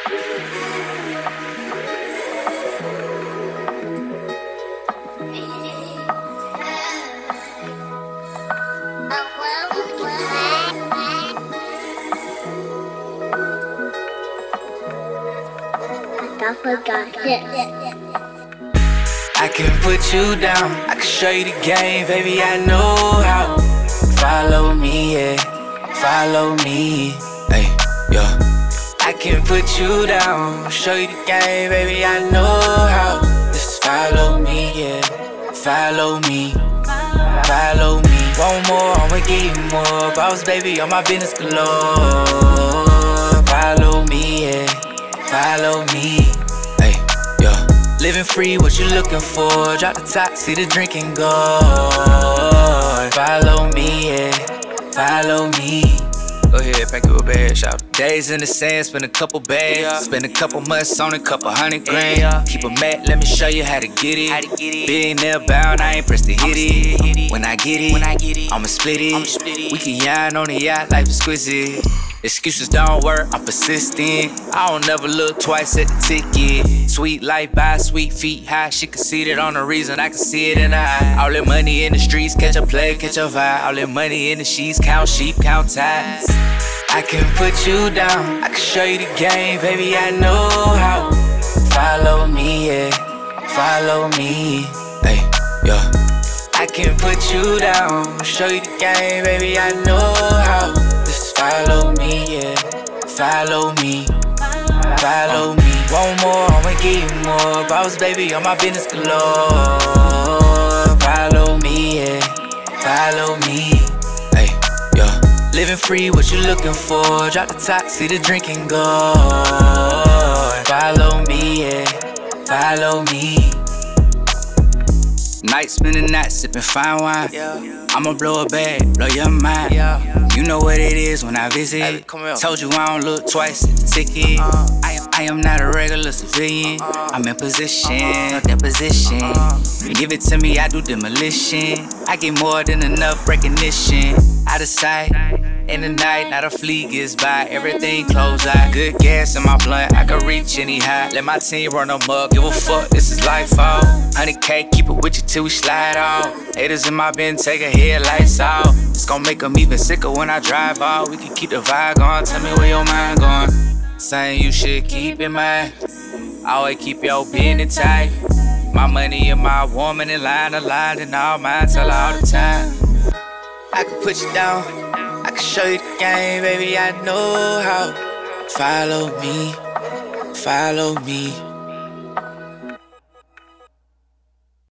I can put you down, I can show you the game, baby, I know how. Follow me, yeah, follow me, hey, yeah. I can put you down, show you the game, baby, I know how. Just follow me, yeah, follow me, follow me. Want more, I'ma give you more, boss baby, on my business galore. Follow me, yeah, follow me, hey, yeah. Living free, what you looking for? Drop the top, see the drink and go. Follow me, yeah, follow me. Go ahead, pack you a bag, shout. Days in the sand, spend a couple bags. Spend a couple months on a couple $100,000. Keep a mat, let me show you how to get it. Billionaire bound, I ain't pressed to hit it. When I get it, I'ma split it. We can yarn on the yacht, life exquisite. Excuses don't work, I'm persistent. I don't never look twice at the ticket. Sweet life by sweet feet high. She can see that on the reason, I can see it in her eye. All that money in the streets, catch a play, catch a vibe. All that money in the sheets, count sheep, count ties. I can put you down, I can show you the game, baby, I know how. Follow me, yeah, follow me, hey, yeah. I can put you down, show you the game, baby, I know how. Just follow me, yeah, follow me, follow me. Want more, I'ma give you more, boss baby, on my business galore. Follow me, yeah, follow me, hey, yeah. Living free, what you looking for? Drop the top, see the drink and go. Follow me, yeah, follow me. Night spending nights sipping fine wine. I'ma blow a bag, blow your mind. You know what it is when I visit. Told you I don't look twice at the ticket. I am not a regular civilian. I'm in position, that position. Give it to me, I do demolition. I get more than enough recognition. Out of sight, in the night, not a flea gets by. Everything closed out. Good gas in my blunt, I can reach any high. Let my team run them up, give a fuck, this is life out. 100K, keep it with you till we slide off. Haters in my bin, take a headlights out. It's gon' make them even sicker when I drive out. We can keep the vibe going, tell me where your mind going. Saying you should keep in mind, always keep your business tight. My money and my woman in line, aligned and all mine, tell her all the time. I can put you down, I can show you the game, baby, I know how. Follow me, follow me.